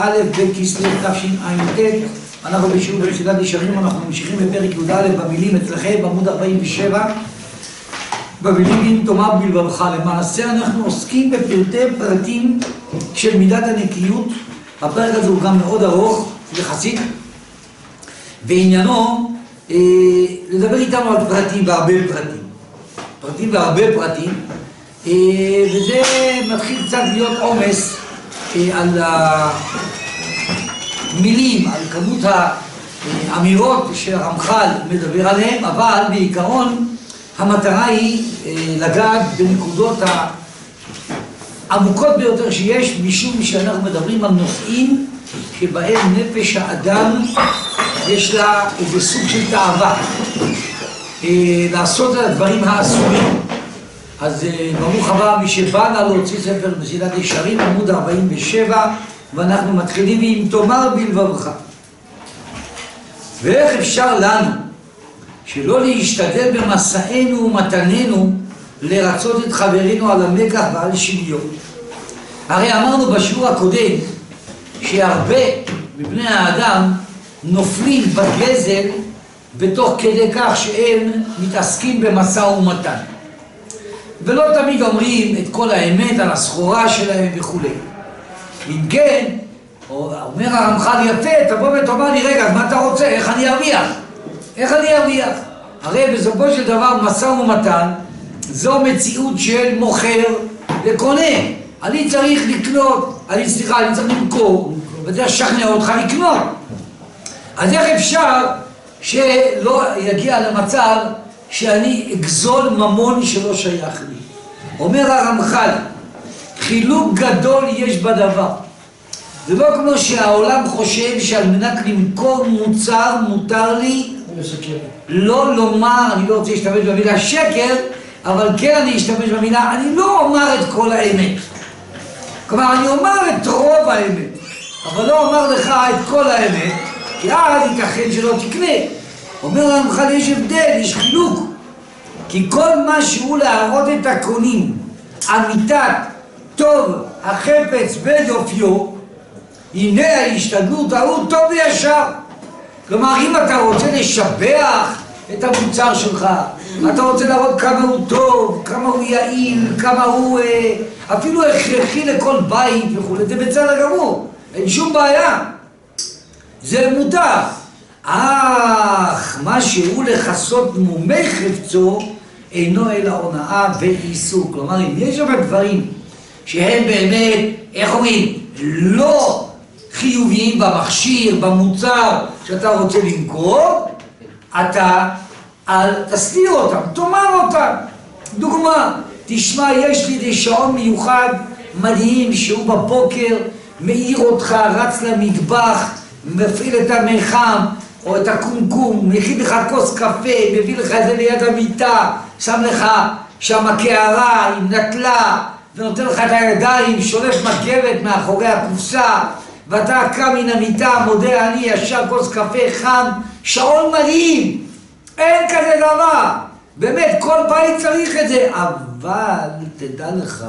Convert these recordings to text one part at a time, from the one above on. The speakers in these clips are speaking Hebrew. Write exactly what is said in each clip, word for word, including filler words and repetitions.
א' בכסלו תשע"ט. אנחנו בשיעור במסילת ישרים, אנחנו ממשיכים בפרק י"א במילים אצלכם בעמוד ארבעים ושבע, במילים תאמר בלבבך. למעשה אנחנו עוסקים בפרטי פרטים של מידת הנקיות. הפרק הזה הוא גם מאוד ארוך יחסית, ועניינו אה, לדבר איתנו על פרטים והרבה פרטים פרטים והרבה פרטים אה, וזה מתחיל קצת להיות עומס אה, על המילים, על כמות האמירות שהרמח"ל מדבר עליהן, אבל בעיקרון המטרה היא אה, לגעת בנקודות העמוקות ביותר שיש, משום שאנחנו מדברים על נושאים שבהם נפש האדם יש לה איזה סוג של תאווה אה, לעשות את הדברים האסורים. אז אה, ברוך הבא מי שבא לה להוציא ספר מסילת ישרים עמוד ארבעים ושבע, ואנחנו מתחילים עם תאמר בלבבך. ואיך אפשר לנו שלא להשתדל במסענו ומתננו לרצות את חברינו על המקח ועל שוויון? הרי אמרנו בשיעור הקודם שהרבה מבני האדם נופלים בגזל בתוך כדי כך שהם מתעסקים במשא ומתן, ולא תמיד אומרים את כל האמת על הסחורה שלהם וכו'. אם כן, אומר הרמח"ל יפה, תבוא ותאמר לי, רגע, מה אתה רוצה? איך אני ארוויח? איך אני ארוויח? הרי בסופו של דבר משא ומתן זו מציאות של מוכר וקונה. אני צריך לקנות, אני סליחה, אני צריך למכור, וזה לשכנע אותך לקנות. אז איך אפשר שלא יגיע למצב שאני אגזול ממון שלא שייך לי? אומר הרמח"ל, חילוק גדול יש בדבר. זה לא כמו שהעולם חושב שעל מנת למכור מוצר מותר לי לא לומר, אני לא רוצה להשתמש במילה שקר, אבל כן אני אשתמש במילה, אני לא אומר את כל האמת. כלומר, אני אומר את רוב האמת, אבל לא אומר לך את כל האמת, כי אז ייתכן שלא תקנה. אומר הרמח"ל, יש הבדל, יש חילוק, כי כל מה שהוא להראות את הקונים אמיתת טוב החפץ בדופיו, הנה ההשתדלות ההוא טוב וישר. כלומר, אם אתה רוצה לשבח את המוצר שלך, אתה רוצה להראות כמה הוא טוב, כמה הוא יעיל, כמה הוא אה, אפילו הכרחי לכל בית וכו', זה בסדר גמור, אין שום בעיה, זה מותר. אך מה שהוא לכסות מומי חפצו אינו אלא הונאה ועיסוק. כלומר, אם יש שם דברים שהם באמת, איך אומרים, לא חיוביים במכשיר, במוצר שאתה רוצה למכור, אתה אל תסתיר אותם, תאמר אותם. דוגמה, תשמע, יש לי איזה שעון מיוחד מדהים שהוא בבוקר מאיר אותך, רץ למטבח, מפעיל את המחם או את הקומקום, מכין לך כוס קפה, מביא לך את זה ליד המיטה, שם לך שם קערה עם נטלה ונותן לך את הידיים, שולף מגבת מאחורי הקופסה, ואתה קם מן המיטה, מודה אני, ישר כוס קפה חם, שעון מדהים, אין כזה דבר. באמת, כל בית צריך את זה. אבל תדע לך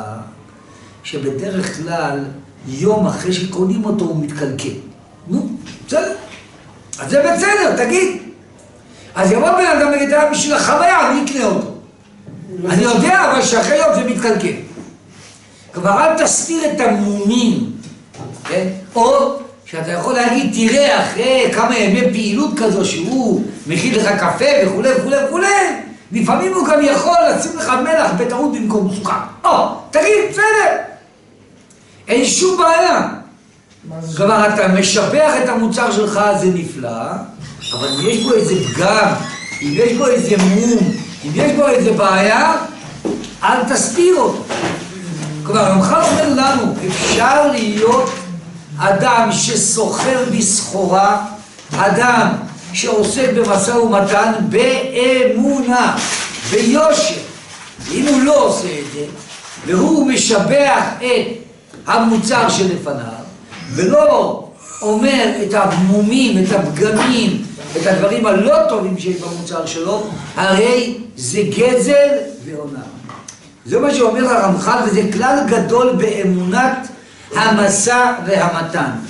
שבדרך כלל יום אחרי שקונים אותו הוא מתקלקל. נו, בסדר. אז זה בסדר, תגיד. אז יבוא בן אדם ויגיד, בשביל החוויה אני אקנה אותו. אני יודע, אבל שאחרי יום זה מתקלקל. כבר אל תסתיר את המומים, כן? או שאתה יכול להגיד, תראה, אחרי כמה ימי פעילות כזו שהוא מכין לך קפה וכו' וכו' וכו', לפעמים הוא גם יכול לשים לך מלח בטעות במקום סוכר. או, תגיד, בסדר. אין שום בעיה. כלומר, אתה משבח את המוצר שלך, זה נפלא, אבל אם יש בו איזה פגם, אם יש בו איזה מום, אם יש בו איזה בעיה, אל תסתיר אותו. כלומר, הרמח"ל אומר לנו, אפשר להיות אדם שסוחר בסחורה, אדם שעוסק במשא ומתן באמונה, ביושר. אם הוא לא עושה את זה, והוא משבח את המוצר שלפניו, ולא אומר את המומים, את הפגמים, את הדברים הלא טובים שיש במוצר שלו, הרי זה גזל והונאה. זה מה שאומר הרמח"ל, וזה כלל גדול באמונת המשא והמתן.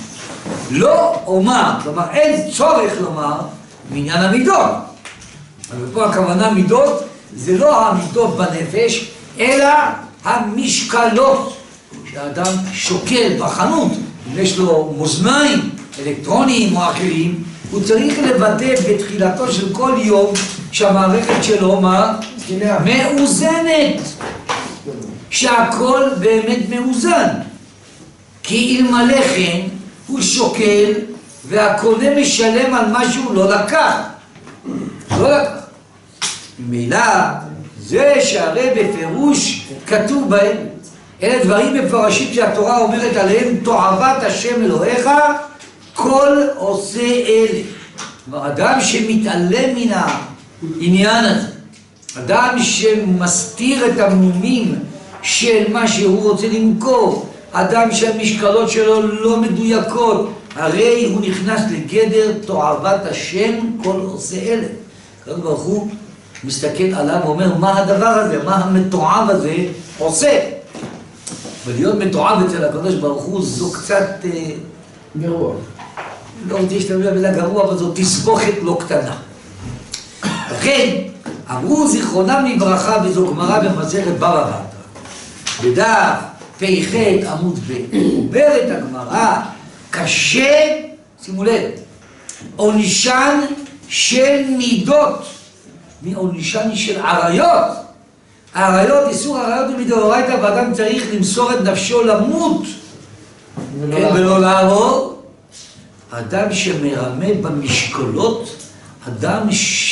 לא אומר, כלומר אין צורך לומר בעניין המידות. אבל פה הכוונה מידות זה לא המידות בנפש, אלא המשקלות שהאדם שוקל בחנות. אם יש לו מאזניים אלקטרוניים או אחרים, הוא צריך לוודא בתחילתו של כל יום שהמערכת שלו מה? מאוזנת, שהכל באמת מאוזן. כי אלמלא כן הוא שוקל והקונה משלם על מה שהוא לא לקח. לא לקח. ממילא זה שהרי בפירוש כתוב בהם, אלה דברים מפורשים שהתורה אומרת עליהם, תועבת השם אלוהיך כל עושה אלה. כלומר, אדם שמתעלם מן העניין הזה, אדם שמסתיר את המומים של מה שהוא רוצה למכור, אדם שהמשקלות שלו לא מדויקות, הרי הוא נכנס לגדר תועבת השם כל עושה אלה. הקדוש ברוך הוא מסתכל עליו ואומר, מה הדבר הזה, מה המתועב הזה עושה? ולהיות מתועב אצל הקדוש ברוך הוא זו קצת גרוע. לא רוצה להשתמש במילה גרוע, אבל זו תסבוכת לא קטנה. לכן אמרו זיכרונם לברכה, וזו גמרא במסכת בבא בתרא בדף פ"ח עמוד ב', אומרת הגמרא, קשה, שימו לב, עונשן של מידות מעונשן של עריות. העריות, איסור עריות ומדאורייתא, ואדם צריך למסור את נפשו למות ולא לעבור. אדם שמרמה במשקולות, אדם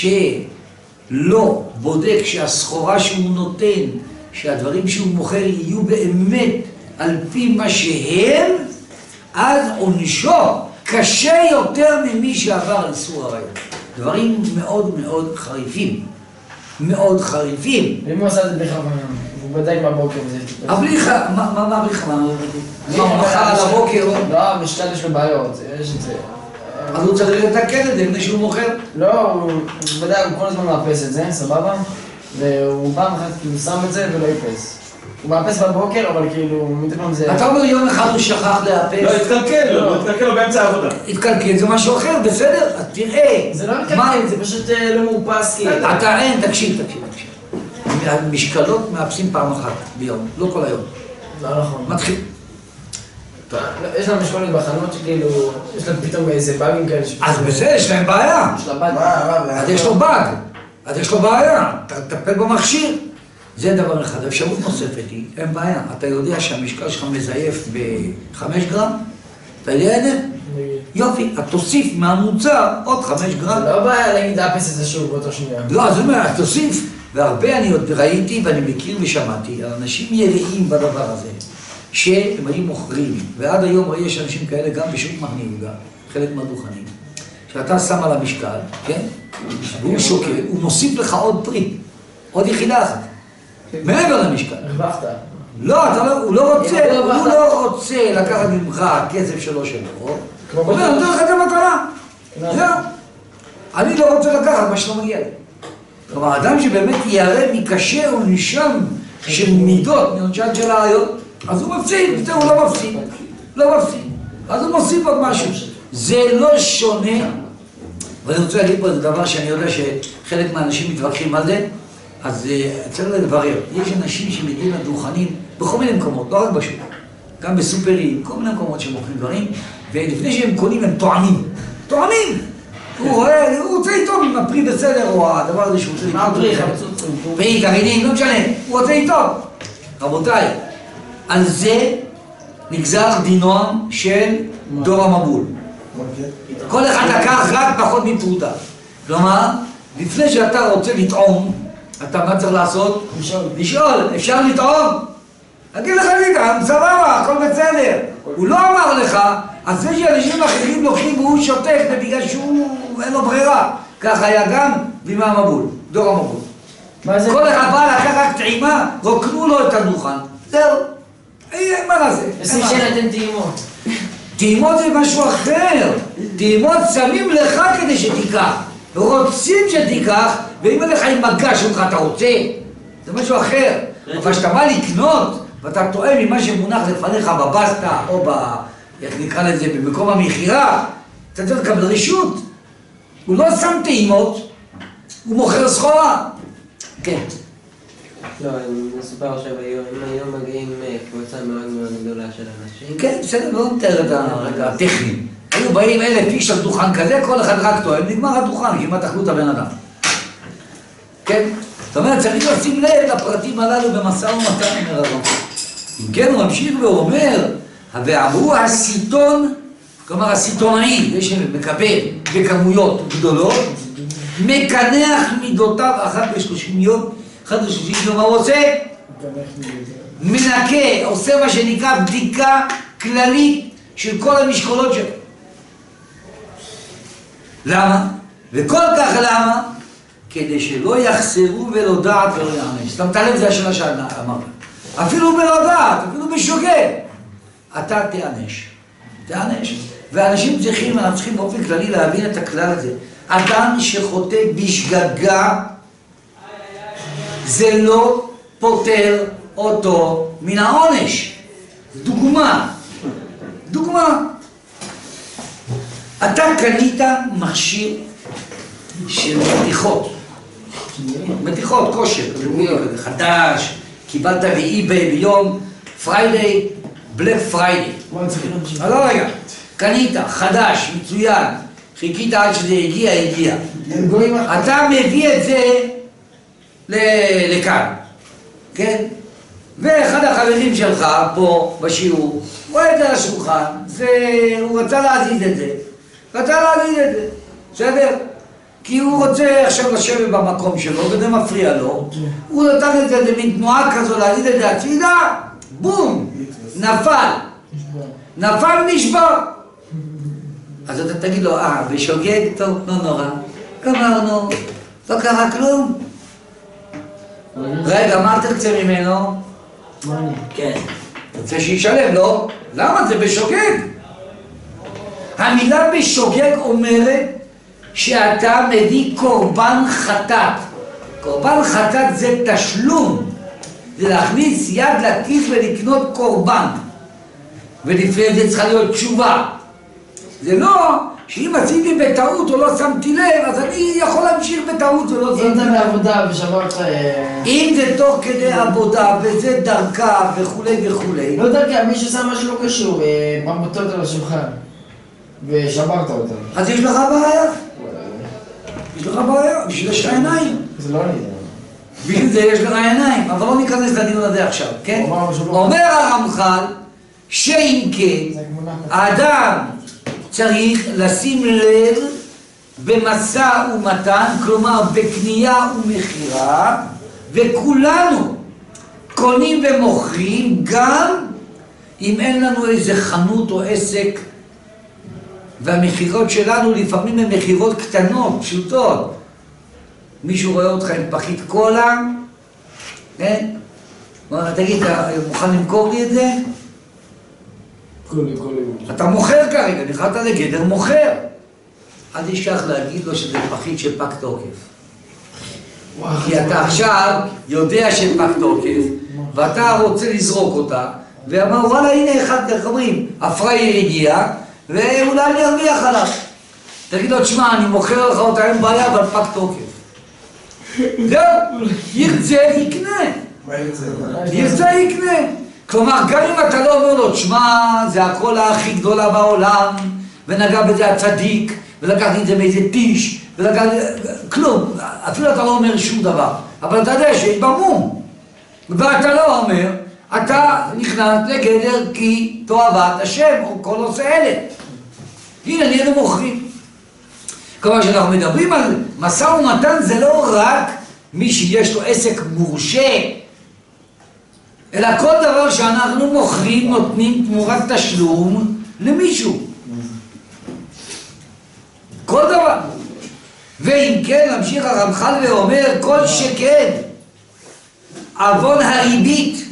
שלא בודק שהסחורה שהוא נותן, שהדברים שהוא מוכר יהיו באמת על פי מה שהם, אז עונשו קשה יותר ממי שעבר על איסור עריות. דברים מאוד מאוד חריפים, מאוד חריפים. ואם הוא עשה את זה בכוונה, הוא בדק בבוקר וזה... הבליחה, מה הבליחה? מה הוא מחר על הבוקר? לא, המשקל יש לו בעיות, יש את זה. אז הוא צריך לתקן את זה לפני שהוא מוכר? לא, הוא בדק, הוא כל הזמן מאפס את זה, סבבה? והוא פעם אחת כאילו שם את זה ולא יפס. הוא מאפס בבוקר, אבל כאילו, מדי פעם זה... אתה אומר יום אחד הוא שכח לאפס? לא, התקלקל לו, התקלקל לו באמצע העבודה. התקלקל, זה משהו אחר, בסדר? אז תראה. זה לא התקלקל, זה פשוט לא מאופס כאילו. אתה אין, תקשיב, תקשיב, תקשיב. המשקלות מאפסים פעם אחת ביום, לא כל היום. לא נכון. מתחיל. יש להם משקולות בחנות שכאילו, יש להם פתאום איזה באגים כאלה שפתאום... אז בסדר, יש להם בעיה. יש לה באג. אז יש לו באג. אז יש לו בעיה. תטפל במכשיר. זה דבר אחד. האפשרות נוספת היא, אין בעיה. אתה יודע שהמשקל שלך מזייף בחמש גרם? אתה יודע את זה? יופי, אז תוסיף מהמוצר עוד חמש גרם. זה לא בעיה להגיד אפס את זה שוב באותו שנייה. לא, זאת אומרת, תוסיף. והרבה אני עוד ראיתי ואני מכיר ושמעתי, אנשים יראים בדבר הזה, שהם היו מוכרים, ועד היום יש אנשים כאלה גם בשוק מחנה יהודה, חלק מהדוכנים, שאתה שם על המשקל, כן? והוא שוקל, הוא מוסיף לך עוד פרי, עוד יחידה אחת, מעבר למשקל. הרווחת. לא, אתה לא, הוא לא רוצה, הוא לא רוצה לקחת ממך כסף שלו שלו, הוא אומר, אני נותן לך את המטרה, זהו. אני לא רוצה לקחת מה שלא מגיע לי. כלומר, אדם שבאמת יראה מקשה עונשם של מידות, מעונשן של העריות, אז הוא מפסיד, הוא לא מפסיד, לא מפסיד. אז הוא מוסיף עוד משהו. זה לא שונה, ואני רוצה להגיד פה איזה דבר שאני יודע שחלק מהאנשים מתווכחים על זה, אז צריך לברר. יש אנשים שמגיעים לדוכנים בכל מיני מקומות, לא רק בשוק, גם בסופרים, כל מיני מקומות שמוכרים דברים, ולפני שהם קונים הם טועמים. טועמים! הוא רואה, הוא רוצה לטעום עם הפרי בסדר, או הדבר הזה שהוא רוצה לטעום. מה הפרי? חמצות? פרי, גרעינים, לא משנה, הוא רוצה לטעום. רבותיי, על זה נגזר דינם של דור המבול. כל אחד לקח רק פחות מפרוטה. כלומר, לפני שאתה רוצה לטעום, אתה מה צריך לעשות? לשאול. לשאול, אפשר לטעום? אגיד לך לטעום, סבבה, הכל בסדר. הוא לא אמר לך, אז זה שאנשים אחרים לוקחים והוא שותק, זה בגלל שהוא אין לו ברירה. כך היה גם בימי המבול, דור המבול. כל אחד בא לקח רק טעימה, רוקנו לו את הדוכן. זהו. מה נעשה? עושים שנתן טעימות. טעימות זה משהו אחר. טעימות שמים לך כדי שתיקח. רוצים שתיקח, ואם אין לך עם מגע שלך אתה רוצה, זה משהו אחר. אבל כשאתה בא לקנות, ואתה טועה ממה שמונח לפניך בבסטה או איך נקרא לזה, במקום המכירה, אתה צריך לקבל רשות. הוא לא שם טעימות, הוא מוכר סחורה. כן. לא, מסופר שהיום מגיעים קבוצה מאוד מאוד גדולה של אנשים. כן, בסדר, לא מתאר את הרגע הטכני. היו באים אלף איש על דוכן כזה, כל אחד רק טוען, נגמר הדוכן, כמעט אכלו את הבן אדם. כן? זאת אומרת, צריך לשים לב לפרטים הללו במשא ומתן עם הרב. אם כן, הוא ממשיך ואומר, ואמרו הסיטון, כלומר הסיטונאי, זה שמקבל בכמויות גדולות, מקנח מידותיו אחת בשלושים יום, אחת בשלושים יום, מה הוא עושה? מנקה, עושה מה שנקרא בדיקה כללית של כל המשקולות שלו. למה? וכל כך למה? כדי שלא יחסרו ולא דעת ולא יענש. שמת לב, זה השאלה שאמרת. אפילו בלא דעת, אפילו בשוגג, אתה תענש. תענש. ואנשים צריכים, אנחנו צריכים באופן כללי להבין את הכלל הזה. אדם שחוטא בשגגה, זה לא פותר אותו מן העונש. דוגמה. דוגמה. אתה קנית מכשיר של מתיחות. מתיחות, כושר, חדש, קיבלת באי-ביי ביום פריידיי, בלק פריידיי. לא רגע, קנית, חדש, מצוין, חיכית עד שזה הגיע, הגיע. אתה מביא את זה לכאן, כן? ואחד החברים שלך פה בשיעור, רואה את זה על השולחן, והוא רצה להזיז את זה, רצה להזיז את זה, בסדר? כי הוא רוצה עכשיו לשבת במקום שלו, וזה מפריע לו. הוא נתן את זה, זה מין תנועה כזו, להגיד את זה הצידה, בום, נפל. נפל נשבר. אז אתה תגיד לו, אה, בשוגג, טוב, לא נורא. אמרנו, לא קרה כלום. רגע, מה תרצה ממנו? כן. תרצה שישלם, לא? למה? זה בשוגג. המילה בשוגג אומרת, שאתה מביא קורבן חטאת. קורבן חטאת זה תשלום. זה להכניס יד לכיס ולקנות קורבן. ולפני זה צריכה להיות תשובה. זה לא שאם עשיתי בטעות או לא שמתי לב, אז אני יכול להמשיך בטעות ולא שמתי לב. אם זה בעבודה ושברת... אם זה תוך כדי עבודה וזה דרכה וכולי וכולי. לא דרכה, מי ששם משהו לא קשור, במוטות על השולחן. ושברת אותם. אז יש לך בעיה. יש לך בעיה, בשביל יש לך עיניים. זה לא אני. בשביל זה יש לך עיניים, אבל לא ניכנס לדיון הזה עכשיו, כן? אומר הרמח"ל, שאם כן, האדם צריך לשים לב במשא ומתן, כלומר בקנייה ומכירה, וכולנו קונים ומוכרים גם אם אין לנו איזה חנות או עסק, והמחירות שלנו לפעמים הן מחירות קטנות, פשוטות. מישהו רואה אותך עם פחית קולה, כן? תגיד, אתה מוכן למכור לי את זה? קולי, קולי. אתה מוכר כרגע, נכנסת לגדר מוכר. אל תשכח להגיד לו שזה פחית של פג תוקף. כי אתה עכשיו יודע שפג תוקף, ואתה רוצה לזרוק אותה, ואמר, וואלה, הנה אחד, איך אומרים, הפרייר הגיע, ואולי אני ארוויח עליו. תגיד לו, תשמע, אני מוכר לך אותה, אין בעיה, אבל פג תוקף. זהו, ירצה יקנה. ירצה יקנה. כלומר, גם אם אתה לא אומר לו, תשמע, זה הקולה הכי גדולה בעולם, ונגע בזה הצדיק, ולקחתי את זה מאיזה טיש, ולקחתי... כלום, אפילו אתה לא אומר שום דבר. אבל אתה יודע שיש במום. ואתה לא אומר, אתה נכנס לגדר כי תועבת השם, או כל עושה אלה. הנה, נהיינו מוכרים. כלומר, שאנחנו מדברים על משא ומתן, זה לא רק מי שיש לו עסק מורשה, אלא כל דבר שאנחנו מוכרים, נותנים תמורת תשלום למישהו. כל דבר. ואם כן, ממשיך הרמח"ל ואומר, כל שכן, עוון הריבית,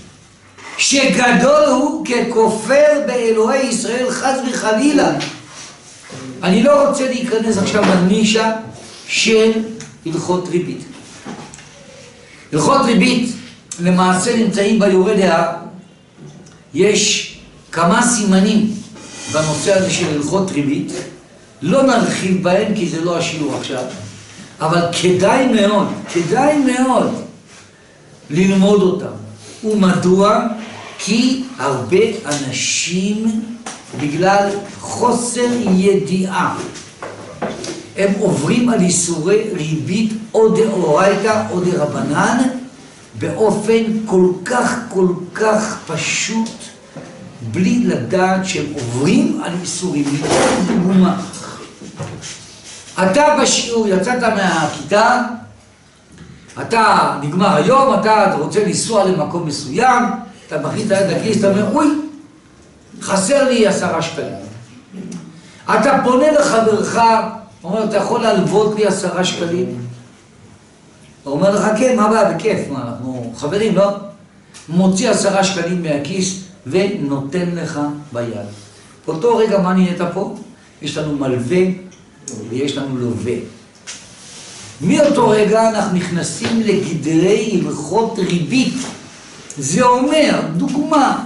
שגדול הוא ככופר באלוהי ישראל חס וחלילה. אני לא רוצה להיכנס עכשיו לנישה של הלכות ריבית. הלכות ריבית למעשה נמצאים ביורה דעה. יש כמה סימנים בנושא הזה של הלכות ריבית. לא נרחיב בהם כי זה לא השיעור עכשיו, אבל כדאי מאוד, כדאי מאוד ללמוד אותם. ומדוע? כי הרבה אנשים בגלל חוסר ידיעה הם עוברים על איסורי ריבית או דאורייתא או דרבנן באופן כל כך כל כך פשוט בלי לדעת שהם עוברים על איסורים. דוגמה, אתה בשיעור יצאת מהכיתה, אתה נגמר היום, אתה רוצה לנסוע למקום מסוים, אתה מכניס את היד לכיס, אתה אומר, אוי, חסר לי עשרה שקלים. אתה פונה לחברך, אומר, אתה יכול להלוות לי עשרה שקלים? הוא אומר לך, כן, מה הבעיה? בכיף, מה, אנחנו חברים, לא? מוציא עשרה שקלים מהכיס ונותן לך ביד. באותו רגע, מה נהיית פה? יש לנו מלווה ויש לנו לווה. מאותו רגע אנחנו נכנסים לגדרי הלכות ריבית. זה אומר, דוגמה,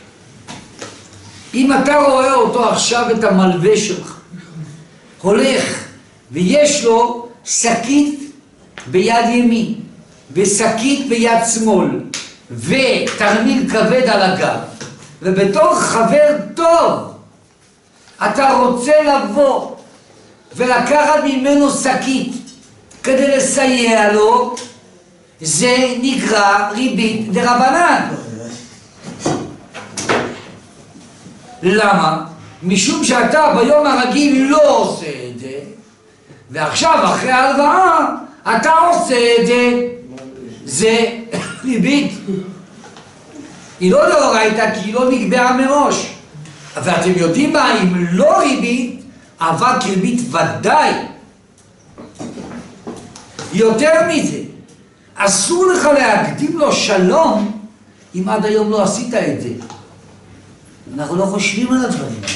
אם אתה רואה אותו עכשיו, את המלווה שלך, הולך ויש לו שקית ביד ימין ושקית ביד שמאל ותרמיל כבד על הגב, ובתור חבר טוב אתה רוצה לבוא ולקחת ממנו שקית כדי לסייע לו, זה נקרא ריבית דרבנן. למה? משום שאתה ביום הרגיל לא עושה את זה, ועכשיו אחרי ההלוואה אתה עושה את זה. זה ריבית. היא לא דאורייתא כי היא לא נקבעה מראש. ואתם יודעים מה, אם לא ריבית, אבק ריבית ודאי. יותר מזה, אסור לך להקדים לו שלום אם עד היום לא עשית את זה. אנחנו לא חושבים על הדברים האלה.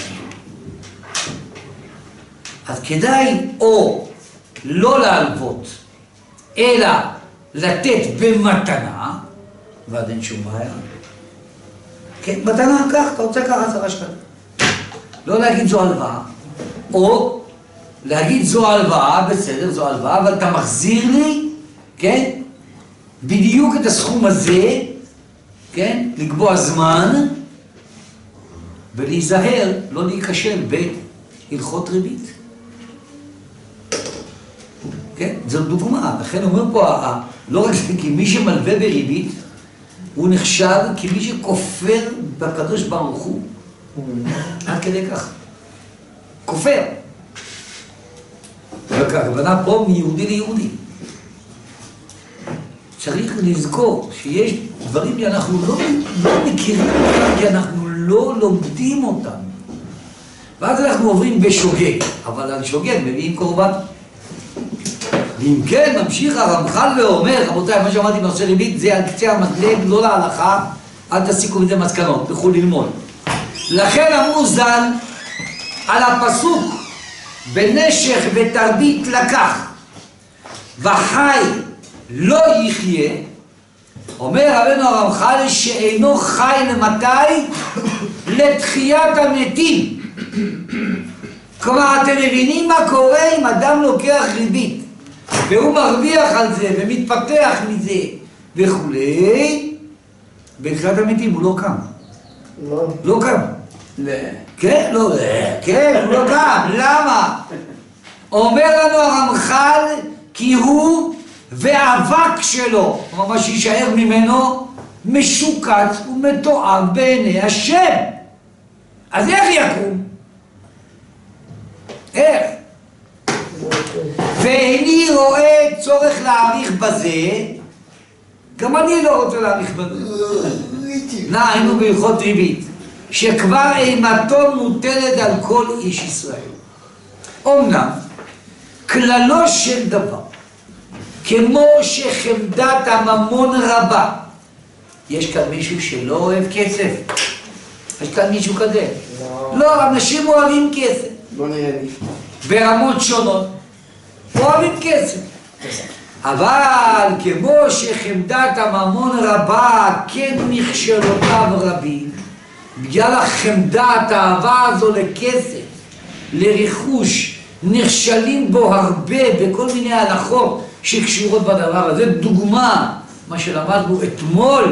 אז כדאי או לא להלוות, אלא לתת במתנה, ועד אין שום בעיה. כן, מתנה, כך, אתה רוצה ככה עשרה שקלים. לא להגיד זו הלוואה, או להגיד זו הלוואה, בסדר, זו הלוואה, אבל אתה מחזיר לי, כן, בדיוק את הסכום הזה, כן, לקבוע זמן, ולהיזהר, לא להיכשל בהלכות ריבית. כן, זו דוגמה. לכן אומר פה, לא רק כי מי שמלווה בריבית, הוא נחשב כמי שכופר בקדוש ברוך הוא. עד כדי כך. כופר. הכוונה פה מיהודי ליהודי. צריך לזכור שיש דברים שאנחנו לא, לא מכירים אותם, כי אנחנו לא לומדים אותם. ואז אנחנו עוברים בשוגג, אבל על שוגג מביאים קורבן. ואם כן, ממשיך הרמח"ל ואומר, רבותיי, מה שאמרתי בנושא ריבית, זה על קצה המזלג, לא להלכה, אל תסיקו מזה מסקנות, תלכו ללמוד. לכן אמרו ז"ל, על הפסוק, בנשך ותרבית לקח, וחי לא יחיה, אומר רבנו הרמח"ל שאינו חי למתי? לתחיית המתים. כלומר, אתם מבינים מה קורה אם אדם לוקח ריבית והוא מרוויח על זה ומתפתח מזה וכולי, בתחיית המתים הוא לא קם. לא. לא קם. כן, לא, כן, הוא לא קם. למה? אומר לנו הרמח"ל כי הוא והאבק שלו, מה שישאר ממנו, משוקץ ומתועב בעיני השם. אז איך יקום? איך? ואיני רואה צורך להאריך בזה, גם אני לא רוצה להאריך בזה. נענו בהלכות ריבית, שכבר אימתו מוטלת על כל איש ישראל. אומנם, כללו של דבר, כמו שחמדת הממון רבה, יש כאן מישהו שלא אוהב כסף? יש כאן מישהו כזה? לא. לא, אנשים אוהבים כסף. לא נראה לי. ברמות שונות, אוהבים כסף. אבל כמו שחמדת הממון רבה, כן מכשלותיו רבים, בגלל החמדה, התאווה הזו לכסף, לרכוש, נכשלים בו הרבה בכל מיני הלכות שקשורות בדבר הזה. דוגמה, מה שלמדנו אתמול,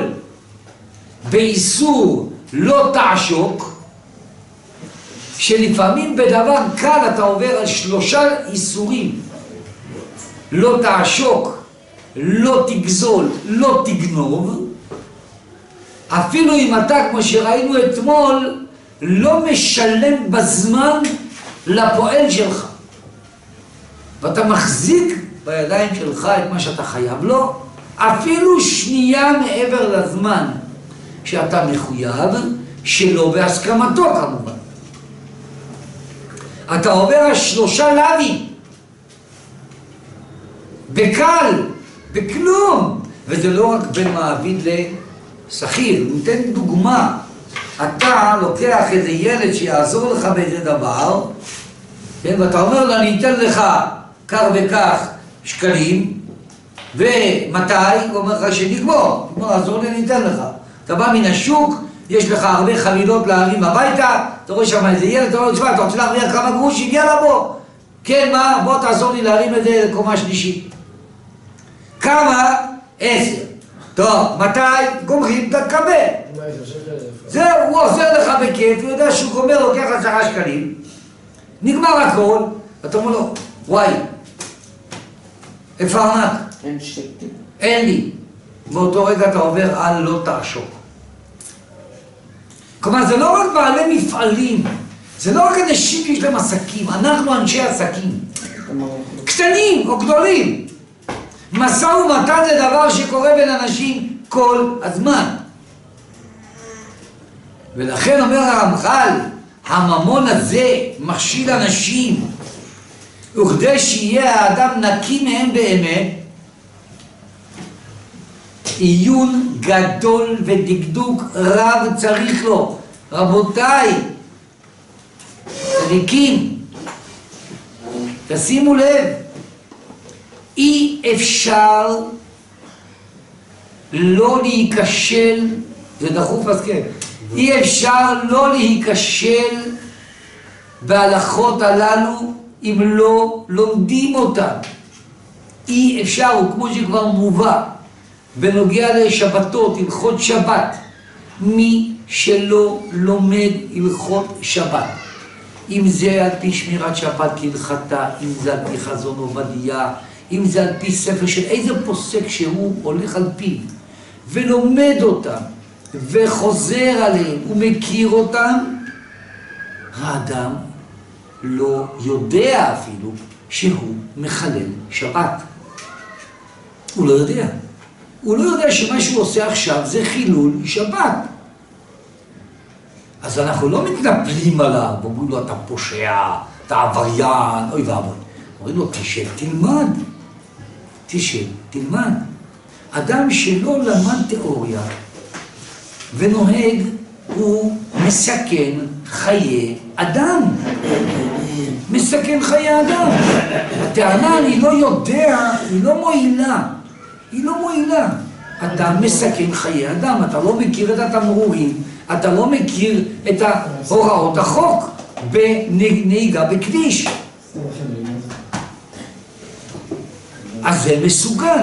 באיסור לא תעשוק, שלפעמים בדבר קל אתה עובר על שלושה איסורים: לא תעשוק, לא תגזול, לא תגנוב. אפילו אם אתה, כמו שראינו אתמול, לא משלם בזמן לפועל שלך, ואתה מחזיק בידיים שלך את מה שאתה חייב לו, אפילו שנייה מעבר לזמן שאתה מחויב, שלא בהסכמתו כמובן. אתה עובר על שלושה לוי בקל, בכלום. וזה לא רק בין מעביד לשכיר. ניתן דוגמה: אתה לוקח איזה ילד שיעזור לך באיזה דבר, כן? ואתה אומר לו, אני אתן לך כך וכך שקלים, ומתי? הוא אומר לך שנגמור, הוא אומר, עזור לי, אני אתן לך. אתה בא מן השוק, יש לך הרבה חבילות להרים הביתה, אתה רואה שם איזה ילד, אתה אומר, תשמע, אתה רוצה להרוויח כמה גרושים? יאללה בוא. כן, מה? בוא תעזור לי להרים את זה לקומה שלישית. כמה? עשר. טוב, מתי? גומרים, אתה תקבל. זהו, הוא עוזר לך בכיף, הוא יודע שהוא גומר, לוקח עשרה שקלים, נגמר הכל, ואתה אומר לו, וואי, איפה ארנק? אין שקל. אין לי. באותו רגע אתה עובר על לא תעשוק. כלומר, זה לא רק בעלי מפעלים, זה לא רק אנשים שיש להם עסקים, אנחנו אנשי עסקים, קטנים או גדולים. משא ומתן זה דבר שקורה בין אנשים כל הזמן. ולכן אומר הרמח"ל, הממון הזה מכשיל אנשים, וכדי שיהיה האדם נקי מהם באמת, עיון גדול ודקדוק רב צריך לו. רבותיי, צדיקים, תשימו לב, אי אפשר לא להיכשל, זה דחוף אז כן, אי אפשר לא להיכשל בהלכות הללו אם לא לומדים אותן. אי אפשר, וכמו שכבר מובא בנוגע לשבתות, הלכות שבת, מי שלא לומד הלכות שבת, אם זה על פי שמירת שבת כהלכתה, אם זה על פי חזון עובדיה, אם זה על פי ספר של איזה פוסק שהוא הולך על פיו ולומד אותם וחוזר עליהם ומכיר אותם, האדם לא יודע אפילו שהוא מחלל שבת. הוא לא יודע. הוא לא יודע שמה שהוא עושה עכשיו זה חילול שבת. אז אנחנו לא מתנפלים עליו, אומרים לו, אתה פושע, אתה עבריין, אוי ואבוי. אומרים לו, תשב, תלמד. תשב, תלמד. אדם שלא למד תיאוריה ונוהג, הוא מסכן חיי אדם. מסכן חיי אדם. הטענה, אני לא יודע, היא לא מועילה. היא לא מועילה. אתה מסכן חיי אדם, אתה לא מכיר את התמרורים, אתה לא מכיר את הוראות החוק בנהיגה בכביש. אז זה מסוכן.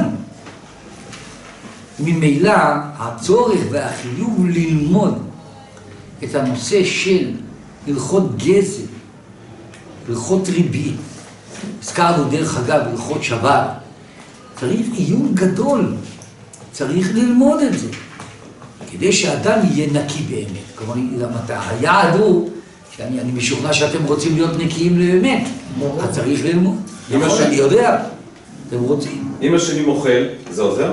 ממילא הצורך והחיוב ללמוד את הנושא של הלכות גזל, הלכות ריבית, הזכרנו דרך אגב הלכות שבת, צריך עיון גדול, צריך ללמוד את זה, כדי שהאדם יהיה נקי באמת. כלומר, היעד הוא, שאני אני משוכנע שאתם רוצים להיות נקיים באמת, אז צריך ללמוד. נכון, אני יודע, אתם רוצים. אמא שלי מוכל, זה עוזר?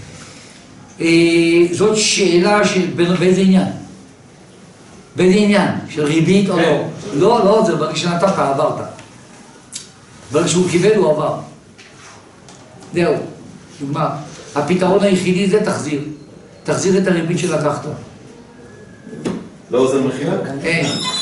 זאת שאלה של באיזה עניין? באיזה עניין? של ריבית או לא? לא, לא, זה ברגע שנתת, עברת. ברגע שהוא קיבל, הוא עבר. זהו, דוגמה. הפתרון היחידי זה תחזיר. תחזיר את הריבית שלקחת. לא עוזר מחילה? אין.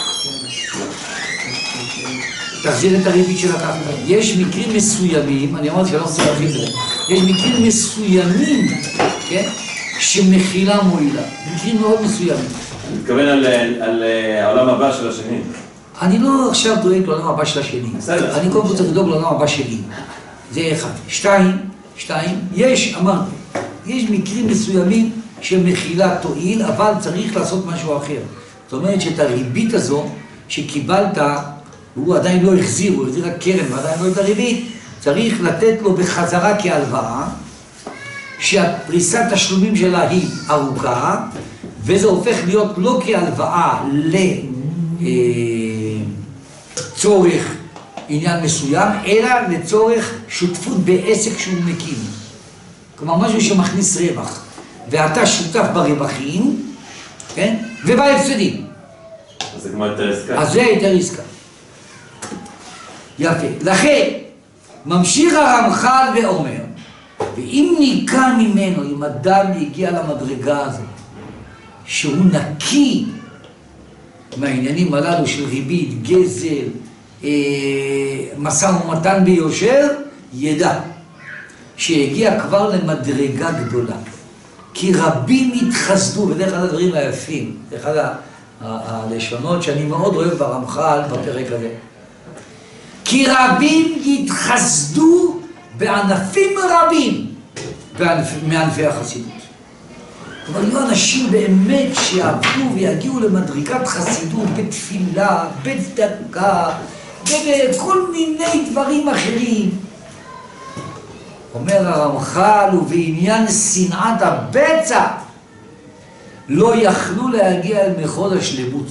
תחזיר את הריבית שלקחת. יש מקרים מסוימים, אני אמרתי שלא עושה להרחיב בזה, יש מקרים מסוימים, כן? שמחילה מועילה. מקרים מאוד מסוימים. אני מתכוון על, על העולם הבא של השני. אני לא עכשיו דואג לעולם הבא של השני. בסדר. אני קודם כל צריך לדאוג לעולם הבא שלי. זה אחד. שתיים, שתיים, יש, אמרנו, יש מקרים מסוימים שמכילה תועיל, אבל צריך לעשות משהו אחר. זאת אומרת שאת הריבית הזו שקיבלת, הוא עדיין לא החזיר, הוא החזיר רק קרן ועדיין לא את הריבית, צריך לתת לו בחזרה כהלוואה, שהפריסת תשלומים שלה היא ארוכה, וזה הופך להיות לא כהלוואה לצורך עניין מסוים, אלא לצורך שותפות בעסק שהוא מקים. כלומר, משהו שמכניס רווח, ואתה שותף ברווחים, כן? ובהפסדים. אז זה כמו יותר עסקה. אז זה יותר עסקה. יפה. לכן, ממשיך הרמח"ל ואומר, ואם ניכר ממנו, אם אדם הגיע למדרגה הזאת, שהוא נקי מהעניינים הללו של ריבית, גזל, אה, משא ומתן ביושר, ידע שהגיע כבר למדרגה גדולה. כי רבים התחסדו, ודרך אחד הדברים היפים, זה אחד הלשונות שאני מאוד אוהב ברמח"ל בפרק הזה. כי רבים התחסדו בענפים רבים מענפי החסידות. כלומר, יהיו אנשים באמת שיעבדו ויגיעו למדרגת חסידות בתפילה, בצדקה, ובכל מיני דברים אחרים. אומר הרמח"ל, ובעניין שנאת הבצע, לא יכלו להגיע אל מחוז השלמות.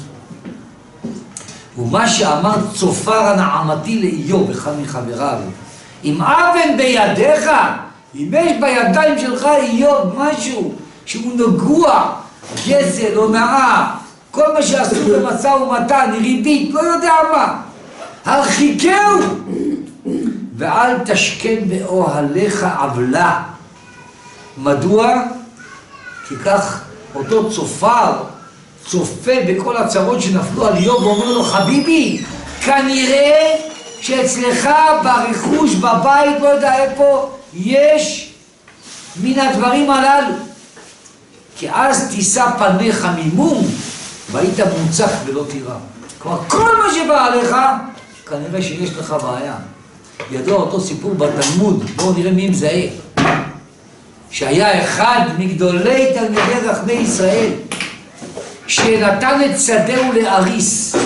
ומה שאמר צופר הנעמתי לאיוב, אחד מחבריו, אם אבן בידיך, אם יש בידיים שלך איוב משהו שהוא נגוע, גזל, הונאה, כל מה שעשו במשא ומתן, ריבית, לא יודע מה, הרחיקהו ואל תשכן באוהליך עוולה. מדוע? כי כך אותו צופר צופה בכל הצרות שנפלו על איוב ואומר לו, חביבי, כנראה שאצלך ברכוש, בבית, לא יודע איפה, יש מן הדברים הללו. כי אז תישא פניך ממום, והיית מונצח ולא תירא. כלומר, כל מה שבא עליך, כנראה שיש לך בעיה. ידוע אותו סיפור בתלמוד, בואו נראה מי מזהה. שהיה אחד מגדולי תלמידי חכמי ישראל, שנתן את שדהו לאריס,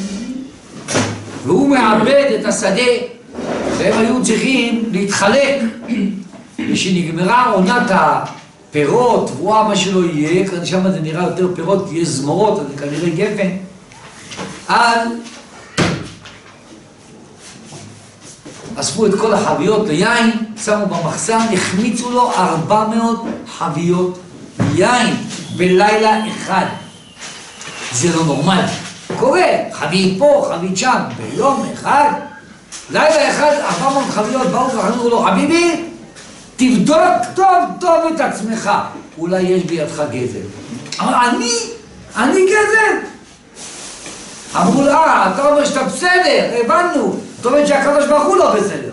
והוא מעבד את השדה, והם היו צריכים להתחלק. ושנגמרה עונת הפירות, תבואה, מה שלא יהיה, כאן שם זה נראה יותר פירות, תהיה זמורות, אז זה כנראה גפן. אז אספו את כל החביות ליין, שמו במחסן, החמיצו לו ארבע מאות חביות יין בלילה אחד. זה לא נורמלי. קורה, חבית פה, חבית שם, ביום אחד, לילה אחד, ארבע מאות חביות באו ואמרו לו, חביבי, תבדוק טוב טוב את עצמך, אולי יש בידך גזל. אמר, אני? אני גזל? אמרו לו, אה, אתה אומר שאתה בסדר, הבנו. זאת אומרת שהקדוש ברוך הוא לא בסדר.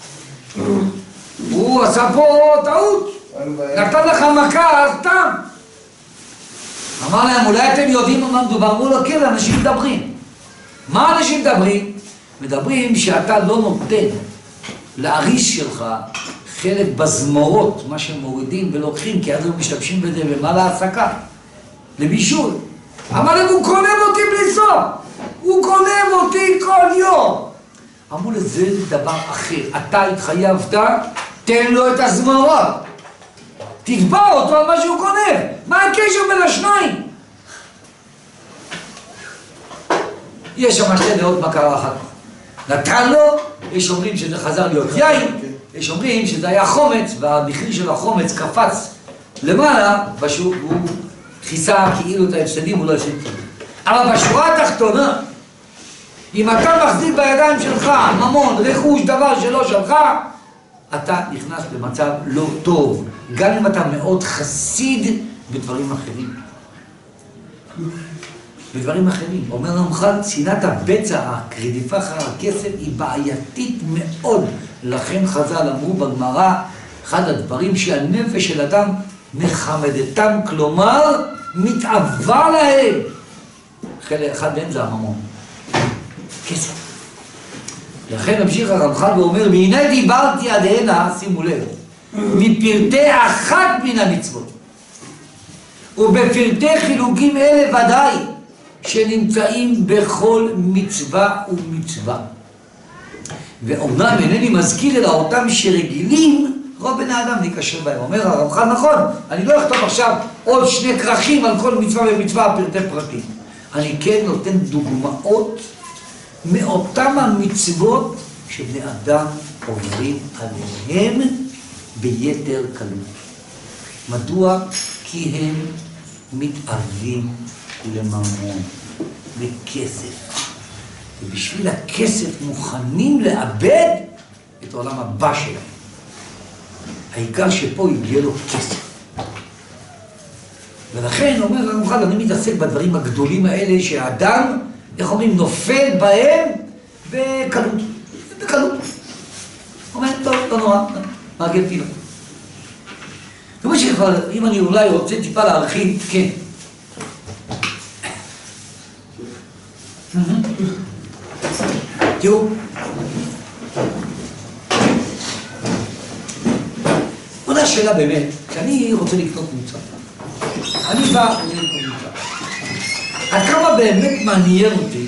הוא עשה פה טעות. נתן לך מכה, סתם. אמר להם, אולי אתם יודעים מה מדובר? אמרו לו, כן, אנשים מדברים. מה אנשים מדברים? מדברים שאתה לא נותן לאריס שלך חלק בזמורות, מה שהם מורידים ולוקחים, כי אז הם משתמשים בזה במה להעסקה? לבישול. אמר להם, הוא קונב אותי בלי סוף. הוא קונב אותי כל יום. אמרו לזה דבר אחר. אתה התחייבת, תן לו את הזמורות. תתבע אותו על מה שהוא קונב. מה הקשר בין השניים? יש שם שתי דעות מה קרה אחת. נתן לו, יש אומרים שזה חזר להיות יין, יש אומרים שזה היה חומץ, והמחיר של החומץ קפץ למעלה, בשוק הוא כיסה כאילו את ההפסדים, הוא לא הפסיד כאילו. אבל בשורה התחתונה, אם אתה מחזיק בידיים שלך ממון, רכוש, דבר שלא שלך, אתה נכנס במצב לא טוב, גם אם אתה מאוד חסיד בדברים אחרים. בדברים אחרים. אומר הרמח"ל, שנאת הבצע, הרדיפה אחר הכסף, היא בעייתית מאוד. לכן חז"ל אמרו בגמרא, אחד הדברים שהנפש של אדם מחמדתם, כלומר, מתאווה להם. אחד מהם זה הממון. כסף. לכן ממשיך הרמח"ל ואומר, והנה דיברתי עד הנה, שימו לב, מפרטי אחת מן המצוות, ובפרטי חילוקים אלה ודאי, שנמצאים בכל מצווה ומצווה. ואומנם אינני מזכיר אלא אותם שרגילים, רוב בני האדם להיקשר בהם. אומר הרמח"ל, נכון, אני לא אכתוב עכשיו עוד שני כרכים על כל מצווה ומצווה פרטי פרטים. אני כן נותן דוגמאות מאותם המצוות שבני אדם עוברים עליהם ביתר קלות. מדוע? כי הם מתאהבים לממון, לכסף. ובשביל הכסף מוכנים לאבד את העולם הבא שלהם. העיקר שפה יגיע לו כסף. ולכן אומר הרמח"ל, אני מתעסק בדברים הגדולים האלה שהאדם, איך אומרים, נופל בהם בקלות. בקלות. אומר, טוב, לא נורא, מעגל פילה. כמו שכבר, אם אני אולי רוצה טיפה להרחיב, כן. תראו. עוד השאלה באמת, כשאני רוצה לקנות מוצר, אני בא לקנות מוצר. עד כמה באמת מעניין אותי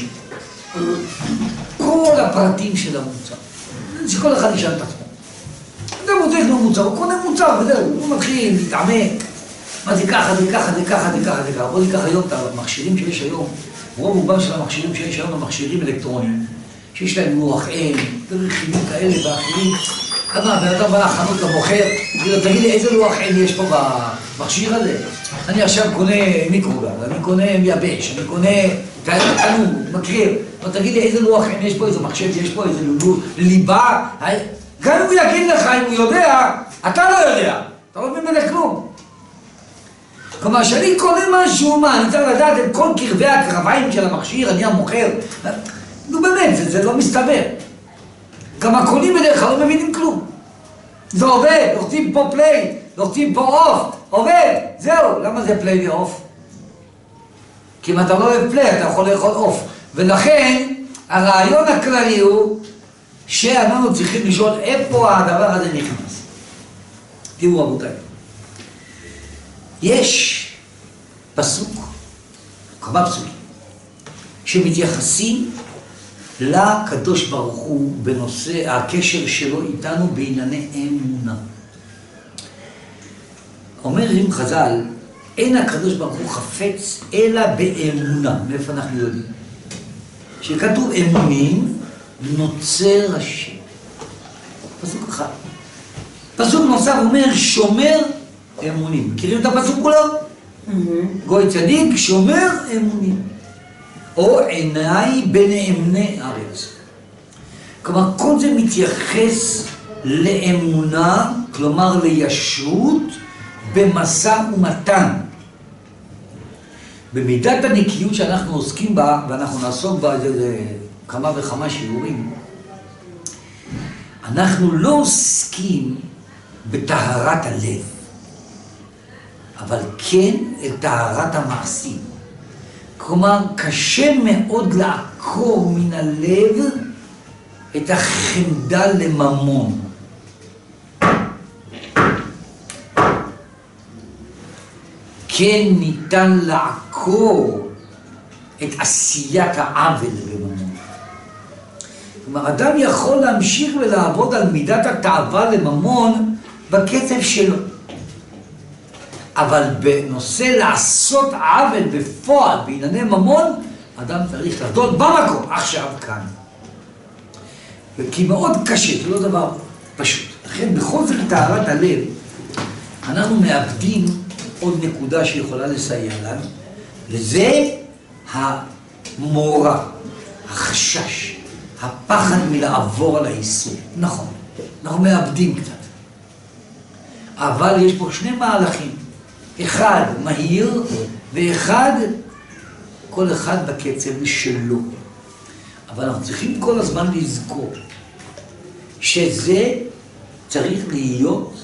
כל הפרטים של המוצר. שכל אחד ישאל את עצמו. אדם רוצה לקנות מוצר, הוא קונה מוצר וזהו, הוא מתחיל להתעמק. מה זה ככה, זה ככה, זה ככה, זה ככה, זה ככה. בוא ניקח היום את המכשירים שיש היום, רוב רובם של המכשירים שיש היום הם מכשירים אלקטרוניים, שיש להם לוח אם, ורכיבים כאלה ואחרים. אדם, בן אדם בא לחנות למוכר, תגיד לי איזה לוח אם יש פה במכשיר הזה? אני עכשיו קונה מיקרוגל, אני קונה מייבש, אני קונה תנור, מקריר. תגיד לי איזה לוח אם יש פה, איזה מחשב, יש פה איזה ליבה. גם אם הוא יגיד לך, אם הוא יודע, אתה לא יודע. אתה לא מבין בזה כלום. כלומר, שאני קונה משהו, מה, אני צריך לדעת את כל קרבי הקרביים של המכשיר, אני המוכר. נו באמת, זה, זה לא מסתבר. גם הקונים בדרך כלל לא מבינים כלום. זה עובד, לוחצים פה פליי, לוחצים פה אוף, עובד, זהו. למה זה פליי ואוף? כי אם אתה לא אוהב פליי, אתה יכול לאכול אוף. ולכן, הרעיון הכללי הוא שאנחנו צריכים לשאול איפה הדבר הזה נכנס. תראו רבותיי. יש פסוק, כמה פסוקים, שמתייחסים לקדוש ברוך הוא בנושא הקשר שלו איתנו בענייני אמונה. אומרים חז"ל, אין הקדוש ברוך הוא חפץ אלא באמונה. מאיפה אנחנו יודעים? שכתוב אמונים נוצר השם. פסוק אחד. פסוק נוסף אומר שומר אמונים. מכירים את הפסוק כולם? גוי צדיק שומר אמונים. או עיניי בנאמני ארץ. כלומר, כל זה מתייחס לאמונה, כלומר לישרות, במשא ומתן. במידת הנקיות שאנחנו עוסקים בה, ואנחנו נעסוק בה איזה כמה וכמה שיעורים, אנחנו לא עוסקים בטהרת הלב, אבל כן את טהרת המעשים. כלומר, קשה מאוד לעקור מן הלב את החמדה לממון. כן ניתן לעקור את עשיית העוול לממון. כלומר, אדם יכול להמשיך ולעבוד על מידת התאווה לממון בקצב שלו. אבל בנושא לעשות עוול בפועל בענייני ממון, אדם צריך לדון במקום, עכשיו כאן. כי מאוד קשה, זה לא דבר פשוט. לכן בכל זאת טהרת הלב, אנחנו מאבדים עוד נקודה שיכולה לסייע לנו, וזה המורא, החשש, הפחד מלעבור על האיסור. נכון, אנחנו מאבדים קצת. אבל יש פה שני מהלכים. אחד מהיר ואחד, כל אחד בקצב שלו. אבל אנחנו צריכים כל הזמן לזכור שזה צריך להיות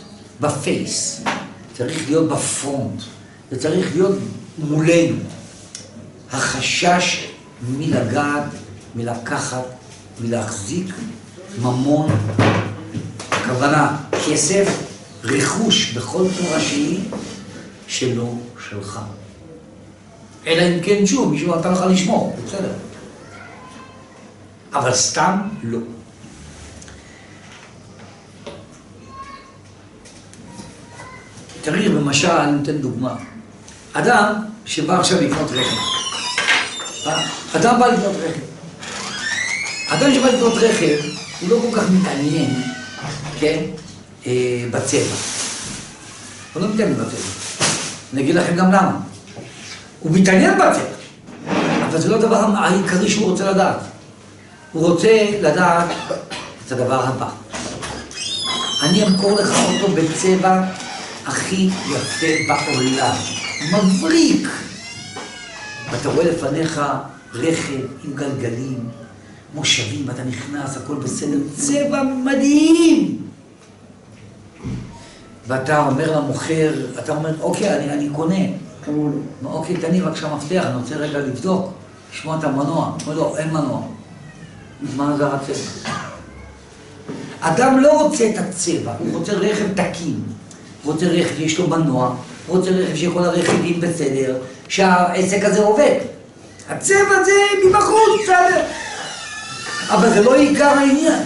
בפייס, צריך להיות בפרונט, זה צריך להיות מולנו. החשש מלגעת, מלקחת, מלהחזיק ממון, הכוונה כסף, רכוש בכל צורה שהיא, שלא שלך. אלא אם כן שוב, מישהו נתן לך לשמור, בסדר. אבל סתם לא. תראי, במשל, אני נותן דוגמה. אדם שבא עכשיו לקנות רכב. אדם בא לקנות רכב. אדם שבא לקנות רכב, הוא לא כל כך מתעניין, כן, אה, בצבע. הוא לא מתעניין בצבע. אני אגיד לכם גם למה. הוא מתעניין בצבע, אבל זה לא הדבר העיקרי שהוא רוצה לדעת. הוא רוצה לדעת את הדבר הבא. אני אמכור לך אותו בצבע הכי יפה בעולם. מבריק. ואתה רואה לפניך רכב עם גלגלים, מושבים, ואתה נכנס, הכל בסדר, צבע מדהים. ואתה אומר למוכר, אתה אומר, אוקיי, אני, אני קונה. אוקיי, תן לי בבקשה מפתח, אני רוצה רגע לבדוק, לשמוע את המנוע. אומר לו, אין מנוע. מה זה הצבע? אדם לא רוצה את הצבע, הוא רוצה רכב תקין. הוא רוצה רכב שיש לו מנוע, הוא רוצה רכב שכל הרכבים בסדר, שהעסק הזה עובד. הצבע זה מבחוץ, בסדר. אבל זה לא עיקר העניין.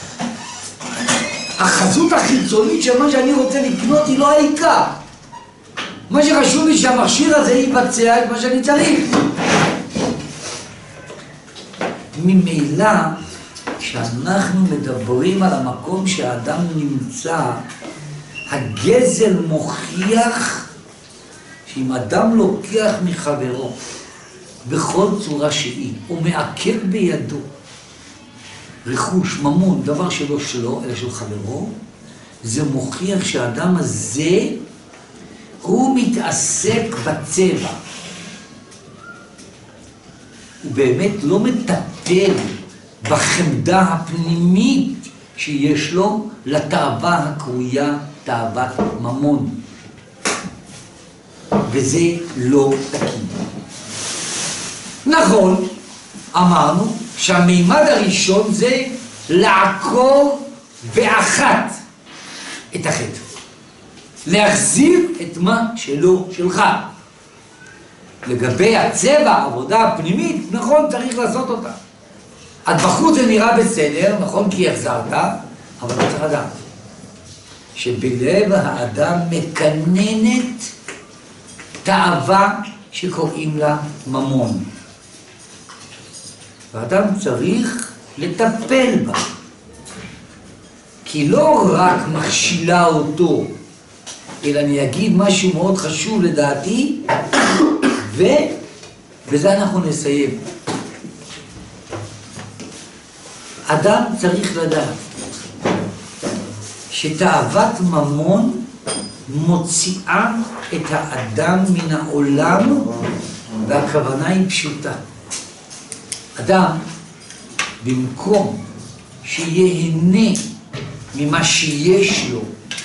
החזות החיצונית של מה שאני רוצה לקנות היא לא העיקר. מה שחשוב לי שהמכשיר הזה יבצע את מה שאני צריך. ממילא, כשאנחנו מדברים על המקום שהאדם נמצא, הגזל מוכיח שאם אדם לוקח מחברו בכל צורה שהיא, הוא מעכב בידו רכוש, ממון, דבר שלא שלו, אלא של חברו, זה מוכיח שהאדם הזה הוא מתעסק בצבע. הוא באמת לא מטפל בחמדה הפנימית שיש לו לתאווה הקרויה תאוות ממון. וזה לא תקין. נכון, אמרנו שהמימד הראשון זה לעקור באחת את החטא. להחזיר את מה שלא שלך. לגבי הצבע, עבודה הפנימית, נכון, צריך לעשות אותה. עד בחוץ זה נראה בסדר, נכון, כי החזרת, אבל לא צריך לדעת. שבלב האדם מקננת תאווה שקוראים לה ממון. והאדם צריך לטפל בה. כי לא רק מכשילה אותו, אלא אני אגיד משהו מאוד חשוב לדעתי, ובזה אנחנו נסיים. אדם צריך לדעת שתאוות ממון מוציאה את האדם מן העולם, והכוונה היא פשוטה. אדם, במקום שיהנה ממה שיש לו,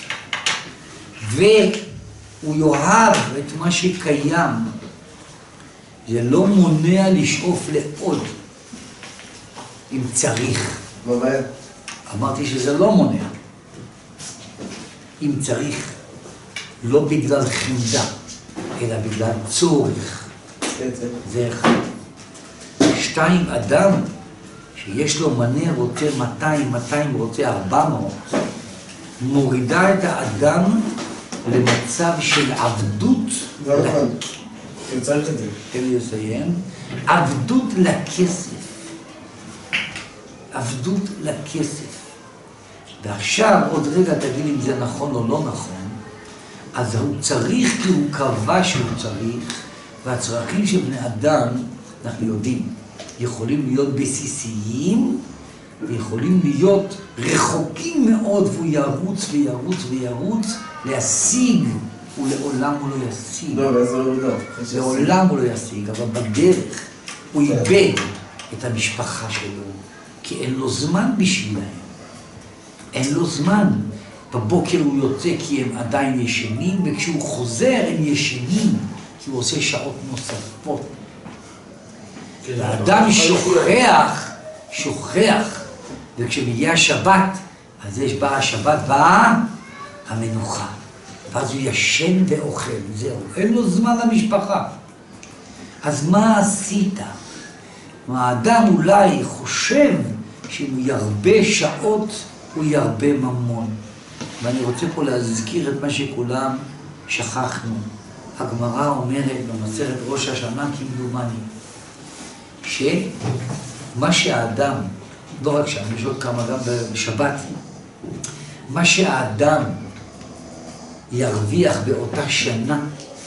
והוא יאהב את מה שקיים, זה לא מונע לשאוף לעוד, אם צריך. אמרתי שזה לא מונע. אם צריך, לא בגלל חמדה, אלא בגלל צורך. זה אחד. שתיים, אדם שיש לו מנה רוצה מאתיים, מאתיים רוצה ארבע מאות, מורידה את האדם למצב של עבדות. לא נכון. צריך את זה. תן לי לסיים. עבדות לכסף. עבדות לכסף. ועכשיו, עוד רגע תגיד אם זה נכון או לא נכון, אז הוא צריך כי הוא קבע שהוא צריך, והצרכים של בני אדם, אנחנו יודעים, יכולים להיות בסיסיים, ויכולים להיות רחוקים מאוד, והוא ירוץ וירוץ וירוץ, להשיג, ולעולם הוא לא ישיג. לא, אבל זה לא יודע. לעולם הוא לא ישיג, אבל בדרך הוא איבד את המשפחה שלו, כי אין לו זמן בשבילהם. אין לו זמן. בבוקר הוא יוצא כי הם עדיין ישנים, וכשהוא חוזר הם ישנים, כי הוא עושה שעות נוספות. והאדם שוכח, שוכח, וכשמגיעה השבת, אז יש בה השבת, באה המנוחה. ואז הוא ישן ואוכל, זהו, אין לו זמן למשפחה. אז מה עשית? האדם אולי חושב שאם הוא ירבה שעות, הוא ירבה ממון. ואני רוצה פה להזכיר את מה שכולם שכחנו. הגמרא אומרת במסכת ראש השנה כמדומני, שמה שהאדם, לא רק שם, יש עוד כמה גם בשבת, מה שהאדם ירוויח באותה שנה,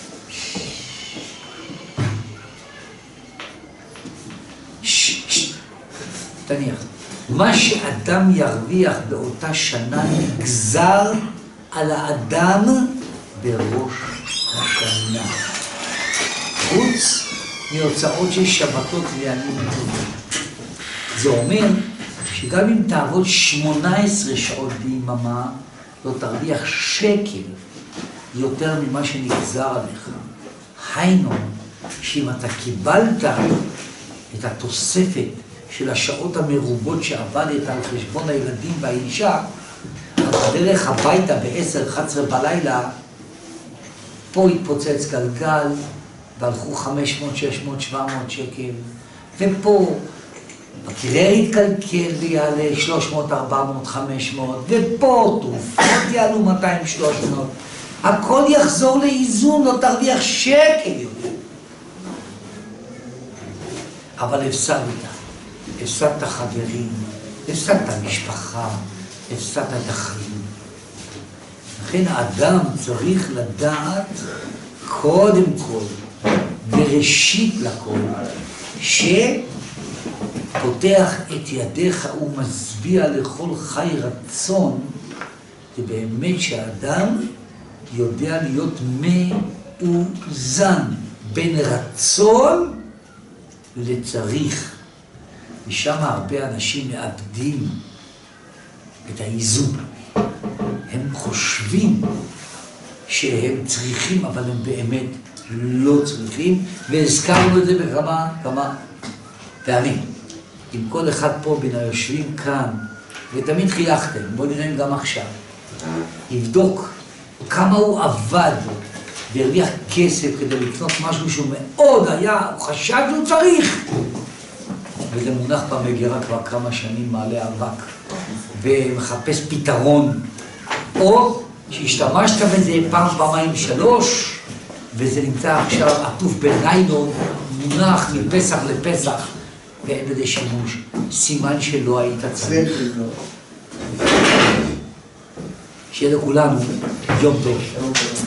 תניח, מה שאדם ירוויח באותה שנה נגזר על האדם בראש השנה. חוץ מהוצאות של שבתות וימים טובים. זה אומר שגם אם תעבוד שמונה עשרה שעות ביממה, לא תרוויח שקל יותר ממה שנגזר עליך. היינו, שאם אתה קיבלת את התוספת של השעות המרובות שעבדת על חשבון הילדים והאישה, בדרך הביתה ב-עשר אחת עשרה בלילה, פה התפוצץ גלגל, והלכו חמש מאות, שש מאות, שבע מאות שקל, ופה בקרר יתקלקל ויעלה שלוש מאות, ארבע מאות, חמש מאות, ופה תרופות יעלו מאתיים, שלוש מאות. הכל יחזור לאיזון, לא תרוויח שקל יותר. אבל הפסדת. הפסדת חברים, הפסדת משפחה, הפסדת את החיים. לכן האדם צריך לדעת קודם כל, בראשית לכל, שפותח את ידיך ומשביע לכל חי רצון, זה באמת שהאדם יודע להיות מאוזן בין רצון לצריך. ושם הרבה אנשים מאבדים את האיזון. הם חושבים שהם צריכים, אבל הם באמת לא צריכים, והזכרנו את זה בכמה כמה פעמים. אם כל אחד פה בין היושבים כאן, ותמיד חייכתם, בואו נראה גם עכשיו, יבדוק כמה הוא עבד והרוויח כסף כדי לקנות משהו שהוא מאוד היה, הוא חשב שהוא צריך. וזה מונח במגירה כבר כמה שנים מעלה אבק, ומחפש פתרון. או שהשתמשת בזה פעם, פעמיים, שלוש, וזה נמצא עכשיו עטוף בניילון, מונח מפסח לפסח, ואין בזה שימוש. סימן שלא היית צריך. שיהיה לכולנו יום טוב.